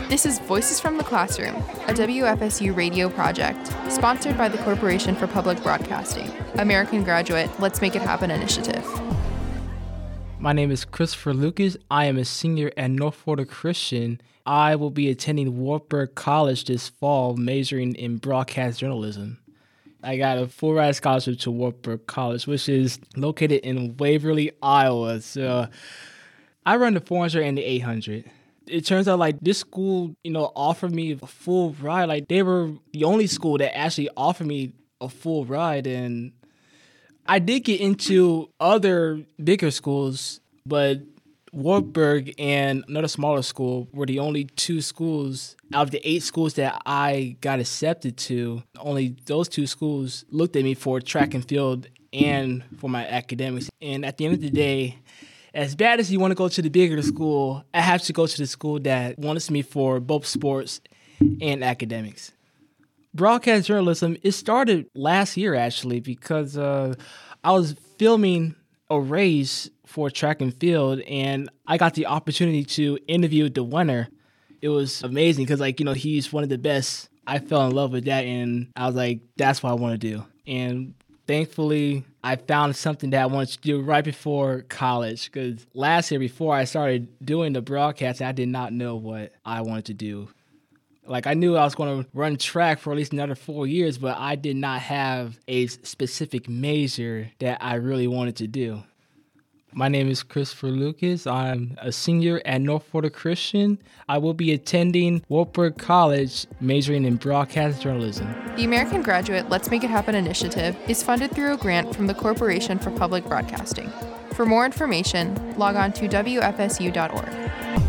This is Voices from the Classroom, a WFSU radio project, sponsored by the Corporation for Public Broadcasting, American Graduate Let's Make It Happen initiative. My name is Christopher Lucas. I am a senior at North Florida Christian. I will be attending Wartburg College this fall, majoring in broadcast journalism. I got a full ride scholarship to Wartburg College, which is located in Waverly, Iowa. So I run the 400 and the 800. It turns out like this school, offered me a full ride. Like they were the only school that actually offered me a full ride. And I did get into other bigger schools, but Wartburg and another smaller school were the only two schools out of the 8 schools that I got accepted to. Only those 2 schools looked at me for track and field and for my academics. And at the end of the day, as bad as you want to go to the bigger school, I have to go to the school that wants me for both sports and academics. Broadcast journalism, it started last year actually because I was filming a race for track and field and I got the opportunity to interview the winner. It was amazing because he's one of the best. I fell in love with that and I was like, that's what I want to do. And thankfully, I found something that I wanted to do right before college because last year before I started doing the broadcast, I did not know what I wanted to do. Like I knew I was going to run track for at least another 4 years, but I did not have a specific major that I really wanted to do. My name is Christopher Lucas. I'm a senior at North Florida Christian. I will be attending Wartburg College, majoring in broadcast journalism. The American Graduate Let's Make It Happen initiative is funded through a grant from the Corporation for Public Broadcasting. For more information, log on to WFSU.org.